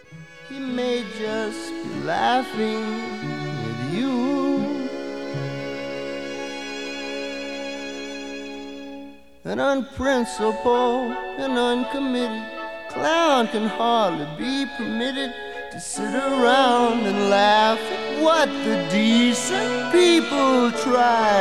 He may just be laughing with you. An unprincipled and uncommitted clown can hardly be permitted to sit around and laugh at what the decent people try